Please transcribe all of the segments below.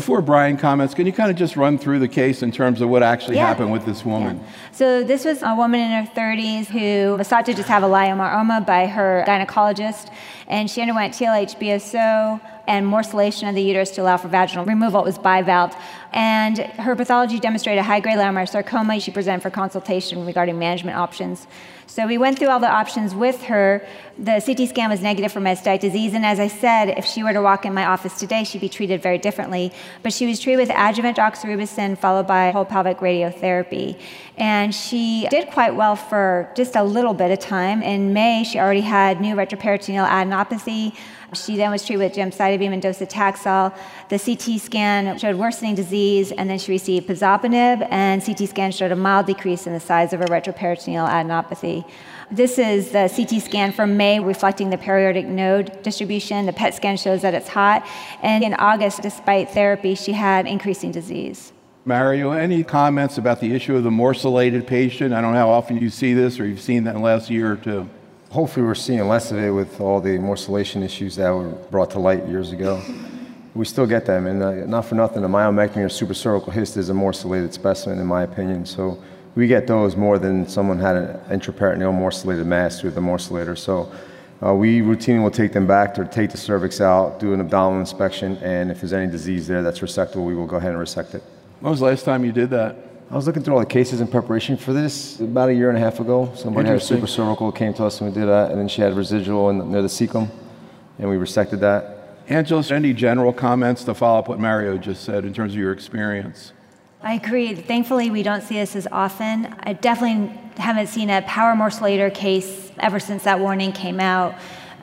Before Brian comments, can you kind of just run through the case in terms of what actually happened with this woman? Yeah. So this was a woman in her 30s who was thought to just have a leiomyoma by her gynecologist, and she underwent TLH-BSO and morcellation of the uterus to allow for vaginal removal. It was bivalved. And her pathology demonstrated high-grade leiomyosarcoma. She presented for consultation regarding management options. So we went through all the options with her. The CT scan was negative for metastatic disease, and as I said, if she were to walk in my office today, she'd be treated very differently. But she was treated with adjuvant doxorubicin followed by whole pelvic radiotherapy. And she did quite well for just a little bit of time. In May, she already had new retroperitoneal adenopathy. She then was treated with gemcitabine and docetaxel. The CT scan showed worsening disease, and then she received pazopanib, and CT scan showed a mild decrease in the size of her retroperitoneal adenopathy. This is the CT scan from May reflecting the periodic node distribution. The PET scan shows that it's hot. And in August, despite therapy, she had increasing disease. Mario, any comments about the issue of the morcellated patient? I don't know how often you see this or you've seen that in the last year or two. Hopefully we're seeing less of it with all the morcellation issues that were brought to light years ago. We still get them, and not for nothing, a myomectomy or supracervical hyst is a morcellated specimen in my opinion, so we get those more than someone had an intraperitoneal morcellated mass through the morcellator. So we routinely will take them back to take the cervix out, do an abdominal inspection, and if there's any disease there that's resectable, we will go ahead and resect it. When was the last time you did that? I was looking through all the cases in preparation for this about a year and a half ago. Somebody had a supracervical, came to us and we did that, and then she had residual near the cecum, and we resected that. Angelos, any general comments to follow up what Mario just said in terms of your experience? I agree. Thankfully, we don't see this as often. I definitely haven't seen a power morcellator case ever since that warning came out.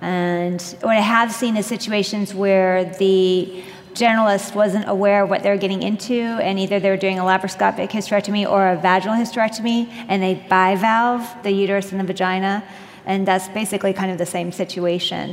And what I have seen is situations where the generalist wasn't aware of what they were getting into, and either they were doing a laparoscopic hysterectomy or a vaginal hysterectomy, and they bivalve the uterus and the vagina, and that's basically kind of the same situation.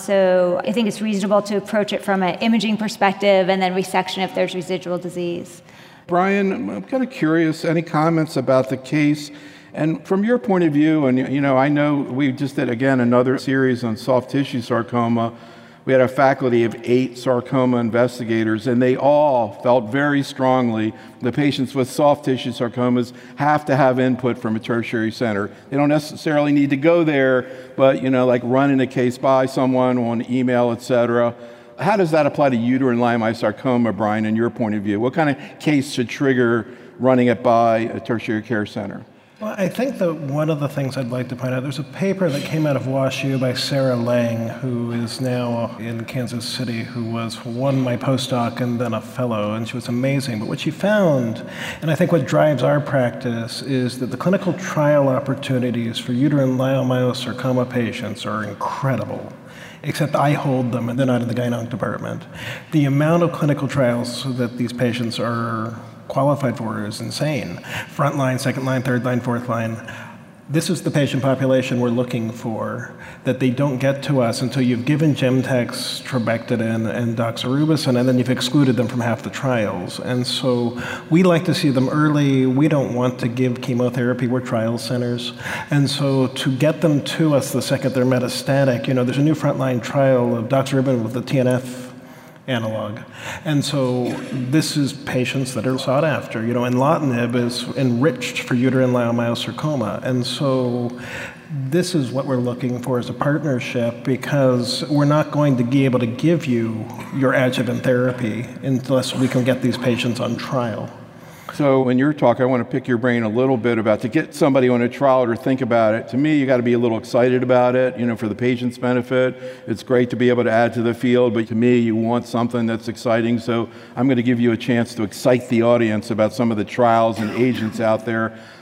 So I think it's reasonable to approach it from an imaging perspective and then resection if there's residual disease. Brian, I'm kind of curious, any comments about the case? And from your point of view, and I know we just did, again, another series on soft tissue sarcoma. We had a faculty of 8 sarcoma investigators, and they all felt very strongly the patients with soft tissue sarcomas have to have input from a tertiary center. They don't necessarily need to go there, but, like running a case by someone on email, et cetera. How does that apply to uterine leiomyosarcoma, Brian, in your point of view? What kind of case should trigger running it by a tertiary care center? Well, I think that one of the things I'd like to point out, there's a paper that came out of WashU by Sarah Lang, who is now in Kansas City, who was my postdoc and then a fellow, and she was amazing. But what she found, and I think what drives our practice, is that the clinical trial opportunities for uterine leiomyosarcoma patients are incredible. Except I hold them and they're not in the gyn-onc department. The amount of clinical trials that these patients are qualified for is insane. Front line, second line, third line, fourth line. This is the patient population we're looking for, that they don't get to us until you've given Gemtex, trabectedin, and doxorubicin, and then you've excluded them from half the trials. And so we like to see them early. We don't want to give chemotherapy. We're trial centers. And so to get them to us the second they're metastatic, there's a new frontline trial of doxorubicin with the TNF analog. And so this is patients that are sought after. Enlotinib is enriched for uterine leiomyosarcoma. And so this is what we're looking for as a partnership, because we're not going to be able to give you your adjuvant therapy unless we can get these patients on trial. So when you're talking, I want to pick your brain a little bit about to get somebody on a trial or think about it. To me, you got to be a little excited about it, for the patient's benefit. It's great to be able to add to the field, but to me, you want something that's exciting. So I'm going to give you a chance to excite the audience about some of the trials and agents out there.